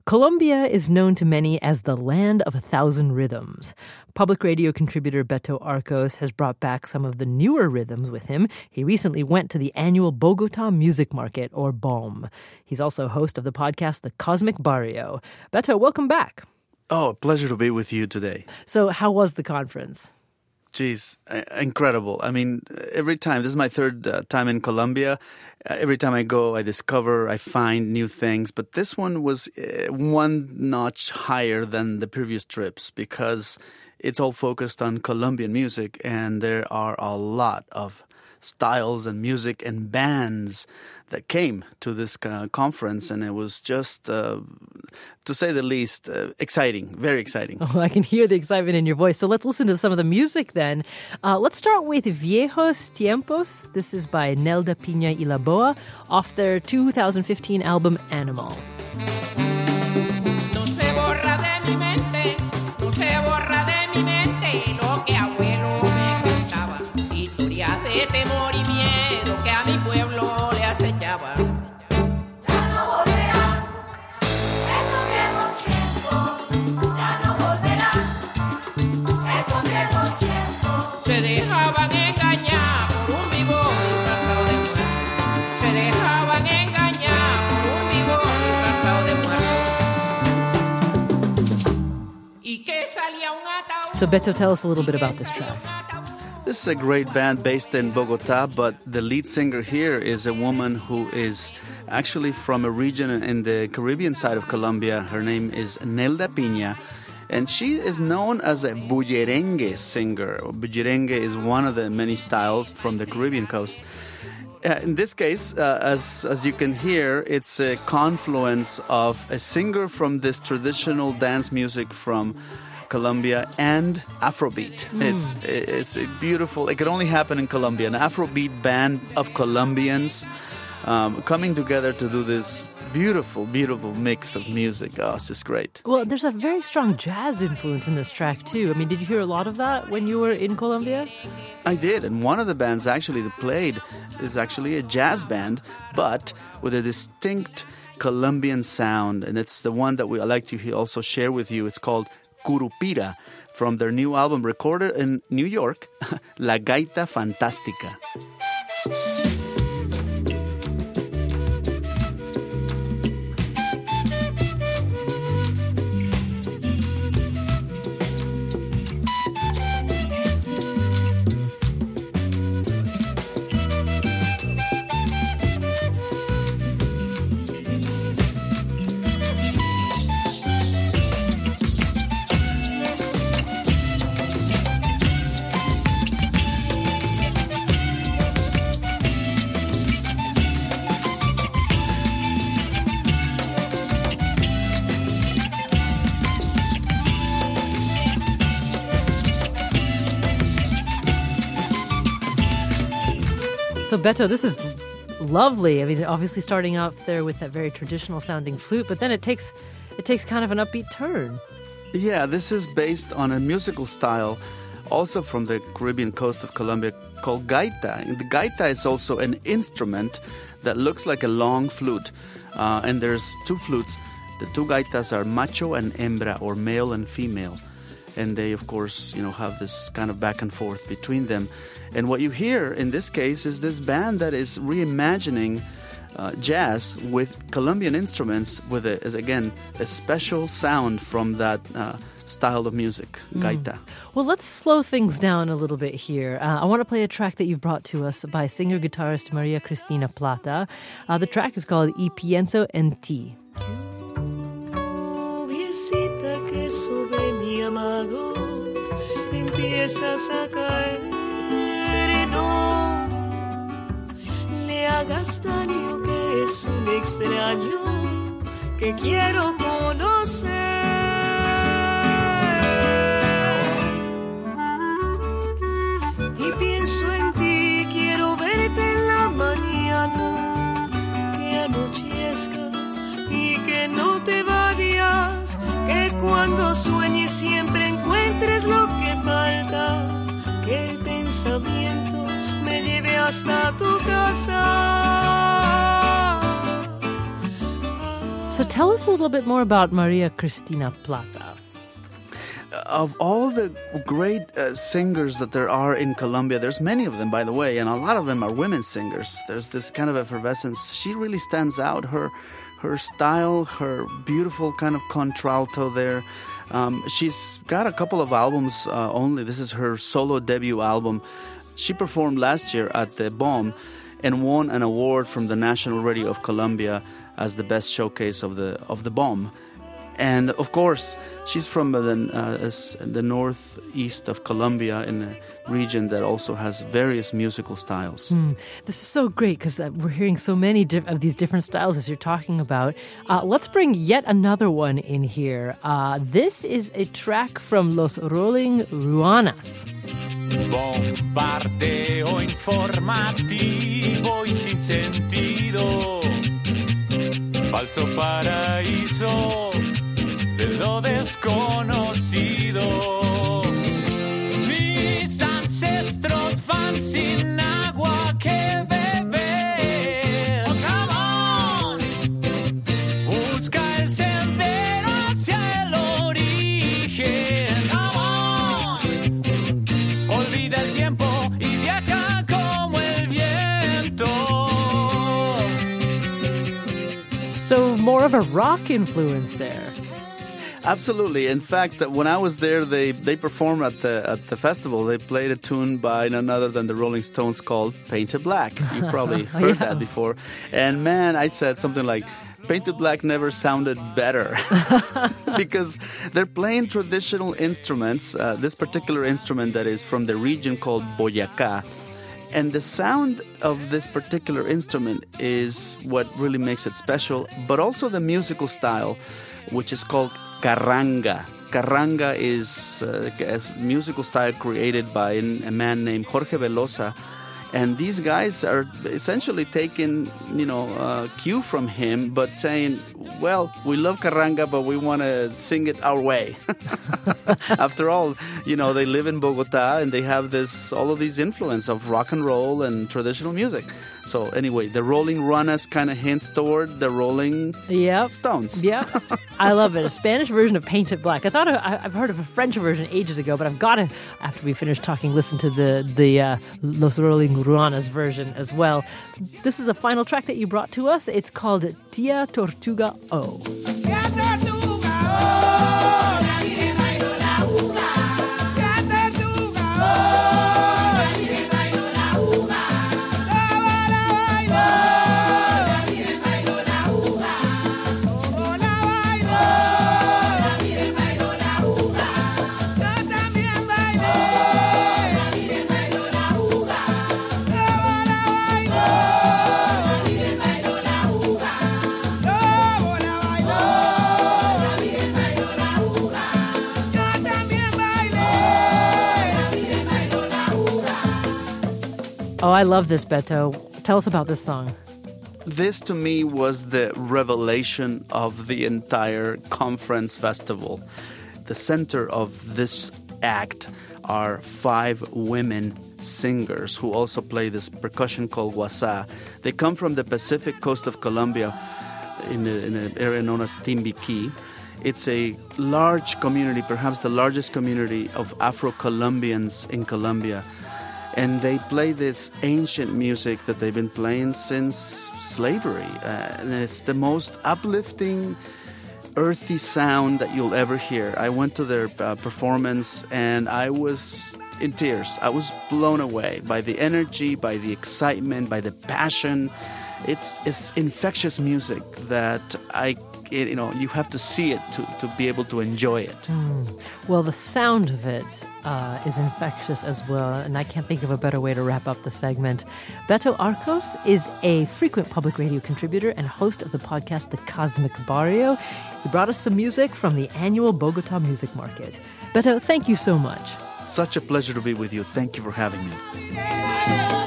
Colombia is known to many as the land of 1,000 rhythms. Public radio contributor Beto Arcos has brought back some of the newer rhythms with him. He recently went to the annual Bogota Music Market, or BOM. He's also host of the podcast The Cosmic Barrio. Beto, welcome back. Oh, a pleasure to be with you today. So how was the conference? Geez, incredible. I mean, every time, this is my third time in Colombia. Every time I go, I discover, I find new things. But this one was one notch higher than the previous trips because it's all focused on Colombian music. And there are a lot of styles and music and bands that came to this conference, and it was just, to say the least, exciting, very exciting. Oh, I can hear the excitement in your voice. So let's listen to some of the music then. Let's start with Viejos Tiempos. This is by Nelda Piña y La Boa off their 2015 album Animal. No se borra de mi mente, no se borra de mi mente lo que abuelo me contaba, historias de temor y miedo que a mi pueblo le acechaba. Ya no volverá, esos viejos tiempos, ya no volverá, esos viejos tiempos. Se dejaban engañar por un vivo disfrazado de muerte. Se dejaban engañar por un vivo disfrazado de muerte. Y que salía un ataúd. So Beto, tell us a little bit about this track. This is a great band based in Bogota, but the lead singer here is a woman who is actually from a region in the Caribbean side of Colombia. Her name is Nelda Piña, and she is known as a bullerengue singer. Bullerengue is one of the many styles from the Caribbean coast. In this case, as you can hear, it's a confluence of a singer from this traditional dance music from Colombia and Afrobeat. It's a beautiful, it can only happen in Colombia. An Afrobeat band of Colombians coming together to do this beautiful, beautiful mix of music. Oh, this is great. Well, there's a very strong jazz influence in this track too. I mean, did you hear a lot of that when you were in Colombia? I did, and one of the bands actually that played is actually a jazz band, but with a distinct Colombian sound, and it's the one that I like to also share with you. It's called Curupira, from their new album recorded in New York, La Gaita Fantástica. So Beto, this is lovely. I mean, obviously starting off there with that very traditional sounding flute, but then it takes kind of an upbeat turn. Yeah, this is based on a musical style also from the Caribbean coast of Colombia called gaita. And the gaita is also an instrument that looks like a long flute. And there's two flutes. The two gaitas are macho and hembra, or male and female. And they, of course, have this kind of back and forth between them. And what you hear in this case is this band that is reimagining jazz with Colombian instruments with, again, a special sound from that style of music, gaita. Well, let's slow things down a little bit here. I want to play a track that you've brought to us by singer-guitarist Maria Cristina Plata. The track is called Y Pienso en Ti. Que sobre mi amado empiezas a caer, no le hagas daño, que es un extraño que quiero conocer. Y pienso en ti, quiero verte en la mañana, que anochezca y que no te vayas, que cuando sueñes siempre encuentres lo que falta, que el pensamiento me lleve hasta tu casa. So Tell us a little bit more about Maria Cristina Plata. Of all the great singers that there are in Colombia, there's many of them, by the way, and a lot of them are women singers. There's this kind of effervescence. She really stands out. Her style, her beautiful kind of contralto there. She's got a couple of albums only. This is her solo debut album. She performed last year at the BOM and won an award from the National Radio of Colombia as the best showcase of the BOM. And of course, she's from the northeast of Colombia, in a region that also has various musical styles. This is so great because we're hearing so many of these different styles as you're talking about. Let's bring yet another one in here. This is a track from Los Rolling Ruanas. Bombardeo informativo y sin sentido, falso paraíso de lo desconocido. Mis ancestros van sin agua que beber. Oh, come on. Busca el sendero hacia el origen. Come on. Olvida el tiempo y viaja como el viento. So more of a rock influence there. Absolutely. In fact, when I was there, they performed at the festival. They played a tune by none other than the Rolling Stones called Painted Black. You probably heard that before. And man, I said something like, Painted Black never sounded better because they're playing traditional instruments, this particular instrument that is from the region called Boyacá. And the sound of this particular instrument is what really makes it special, but also the musical style, which is called carranga. Carranga is a musical style created by a man named Jorge Velosa. And these guys are essentially taking, cue from him, but saying, well, we love carranga, but we want to sing it our way. After all, they live in Bogota and they have all of these influence of rock and roll and traditional music. So anyway, the Rolling Ruanas kind of hints toward the Rolling Stones. Yep. I love it. A Spanish version of Painted Black. I've heard of a French version ages ago, but I've got to, after we finish talking, listen to the Los Rolling Ruanas version as well. This is a final track that you brought to us. It's called Tia Tortuga O. Oh, I love this, Beto. Tell us about this song. This, to me, was the revelation of the entire conference festival. The center of this act are 5 women singers who also play this percussion called guasá. They come from the Pacific coast of Colombia in an area known as Timbiquí. It's a large community, perhaps the largest community of Afro-Colombians in Colombia. And they play this ancient music that they've been playing since slavery. And it's the most uplifting, earthy sound that you'll ever hear. I went to their performance and I was in tears. I was blown away by the energy, by the excitement, by the passion. It's infectious music that you have to see it to be able to enjoy it. Well, the sound of it is infectious as well, and I can't think of a better way to wrap up the segment. Beto Arcos is a frequent public radio contributor and host of the podcast The Cosmic Barrio. He brought us some music from the annual Bogota Music Market. Beto, thank you so much. Such a pleasure to be with you. Thank you for having me.